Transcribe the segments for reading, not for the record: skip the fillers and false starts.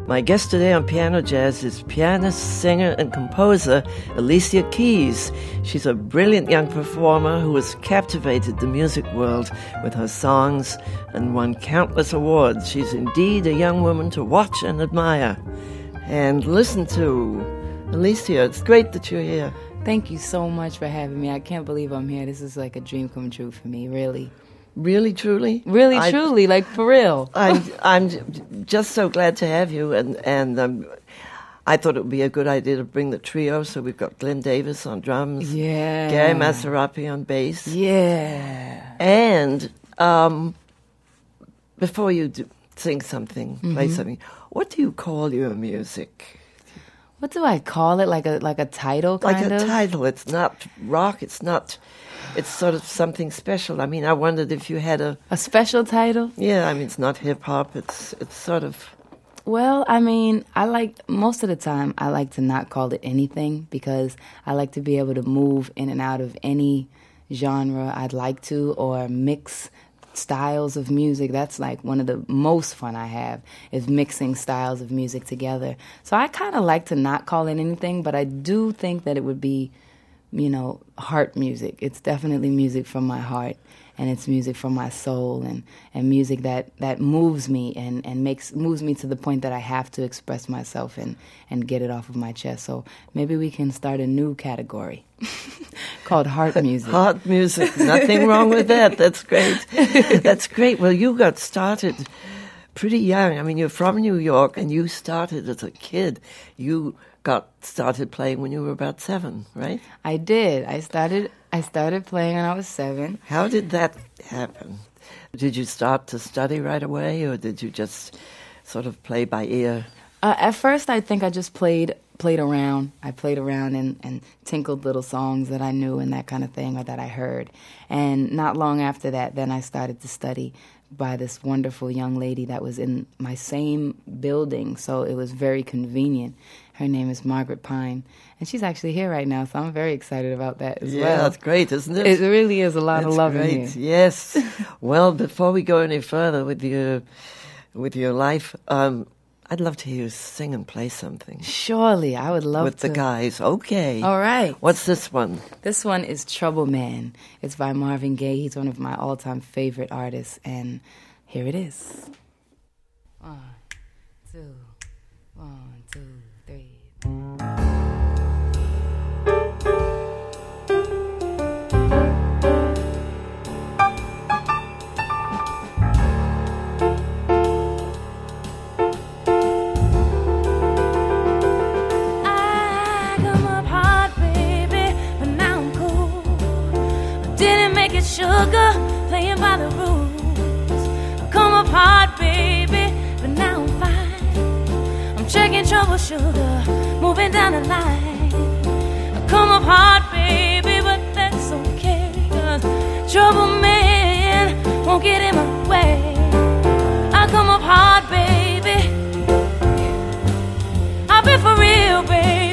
My guest today on Piano Jazz is pianist, singer, and composer Alicia Keys. She's a brilliant young performer who has captivated the music world with her songs and won countless awards. She's indeed a young woman to watch and admire and listen to. Alicia, it's great that you're here. Thank you so much for having me. I can't believe I'm here. This is like a dream come true for me, really. Really, truly? Really, truly, like for real. I'm just so glad to have you, and I thought it would be a good idea to bring the trio. So we've got Glenn Davis on drums, yeah, Gary Masarapi on bass, yeah, and before you sing something, play something, what do you call your music? What do I call it? Like a title, kind of? Like a title. It's not rock. It's not. It's sort of something special. I mean, I wondered if you had a special title. Yeah, I mean, it's not hip hop. It's sort of. Well, I mean, most of the time I like to not call it anything because I like to be able to move in and out of any genre I'd like to, or mix styles of music. That's like one of the most fun I have, is mixing styles of music together. So I kind of like to not call it anything, but I do think that it would be, heart music. It's definitely music from my heart, and it's music from my soul, and music that moves me and moves me to the point that I have to express myself and get it off of my chest. So maybe we can start a new category called heart music. Heart music. Nothing wrong with that. That's great. That's great. Well, you got started pretty young. I mean, you're from New York, and you started as a kid. You got started playing when you were about 7, right? I did. I started playing when I was 7. How did that happen? Did you start to study right away, or did you just sort of play by ear? At first, I think I just played around. I played around and tinkled little songs that I knew and that kind of thing, or that I heard. And not long after that, then I started to study by this wonderful young lady that was in my same building, so it was very convenient. Her name is Margaret Pine, and she's actually here right now, so I'm very excited about that as well. Yeah, that's great, isn't it? It really is a lot of love great. in here. Yes. Well, before we go any further with your life, I'd love to hear you sing and play something. Surely, I would love to. With the guys, okay. All right. What's this one? This one is Trouble Man. It's by Marvin Gaye. He's one of my all-time favorite artists, and here it is. 1, 2, 1, 2, 3. Sugar, playing by the rules. I come apart, baby, but now I'm fine. I'm checking trouble, sugar, moving down the line. I come apart, baby, but that's okay, 'cause trouble man won't get in my way. I come apart, baby, I'll be for real, baby.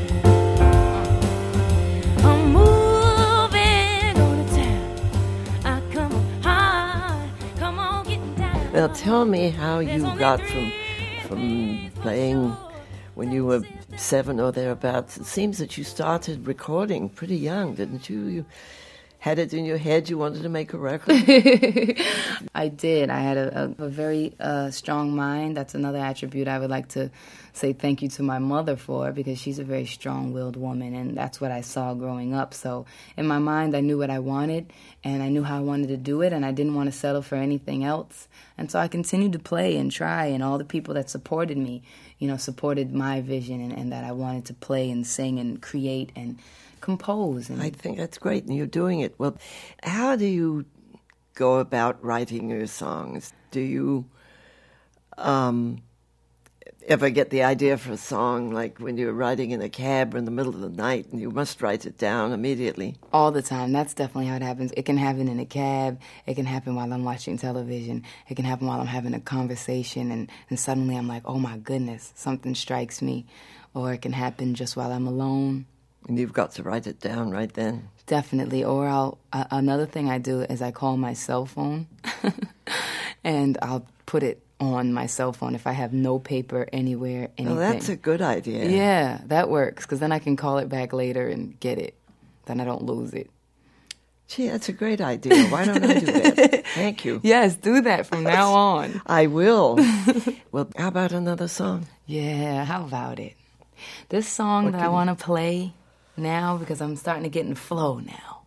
Now tell me how you got from playing when you were 7 or thereabouts. It seems that you started recording pretty young, didn't you? You had it in your head you wanted to make a record. I did. I had a very strong mind. That's another attribute I would like to say thank you to my mother for, because she's a very strong-willed woman, and that's what I saw growing up. So in my mind, I knew what I wanted, and I knew how I wanted to do it, and I didn't want to settle for anything else. And so I continued to play and try, and all the people that supported me, supported my vision, and that I wanted to play and sing and create and compose. And I think that's great, and you're doing it. Well, how do you go about writing your songs? Do you ever get the idea for a song, like when you're riding in a cab or in the middle of the night, and you must write it down immediately? All the time. That's definitely how it happens. It can happen in a cab. It can happen while I'm watching television. It can happen while I'm having a conversation, and suddenly I'm like, oh my goodness, something strikes me. Or it can happen just while I'm alone. And you've got to write it down right then. Definitely. Or another thing I do is I call my cell phone, and I'll put it on my cell phone if I have no paper anywhere, anything. Oh, that's a good idea. Yeah, that works, because then I can call it back later and get it. Then I don't lose it. Gee, that's a great idea. Why don't I do that? Thank you. Yes, do that from now on. I will. Well, how about another song? Yeah, how about it? This song I want to play now, because I'm starting to get in the flow now.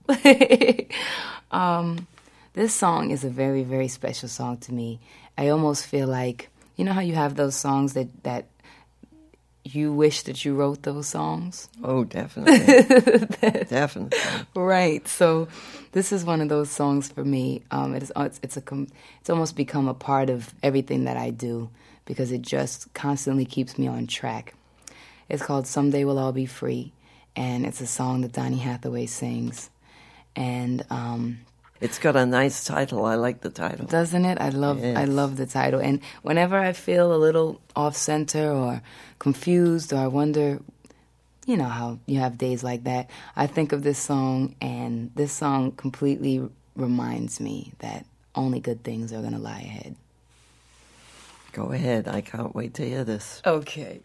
This song is a very, very special song to me. I almost feel like, you know how you have those songs that you wish that you wrote those songs? Oh, definitely. Definitely. Right. So this is one of those songs for me. It's almost become a part of everything that I do, because it just constantly keeps me on track. It's called Someday We'll All Be Free, and it's a song that Donny Hathaway sings. And it's got a nice title. I like the title. Doesn't it? I love the title. And whenever I feel a little off center or confused, or I wonder, you know how you have days like that, I think of this song, and this song completely reminds me that only good things are going to lie ahead. Go ahead. I can't wait to hear this. Okay.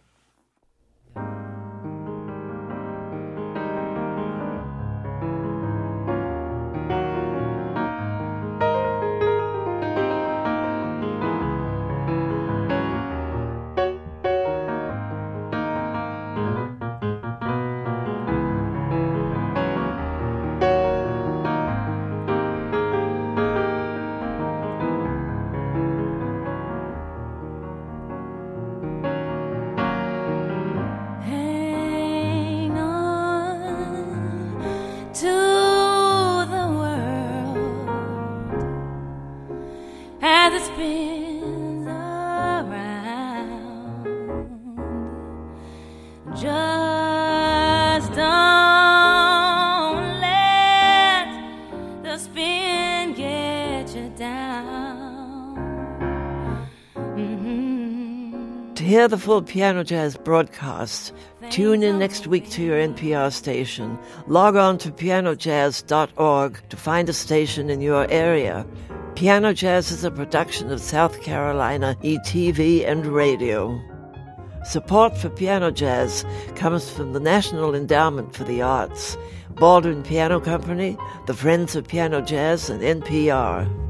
To hear the full Piano Jazz broadcast, tune in next week to your NPR station. Log on to pianojazz.org to find a station in your area. Piano Jazz is a production of South Carolina ETV and Radio. Support for Piano Jazz comes from the National Endowment for the Arts, Baldwin Piano Company, the Friends of Piano Jazz, and NPR.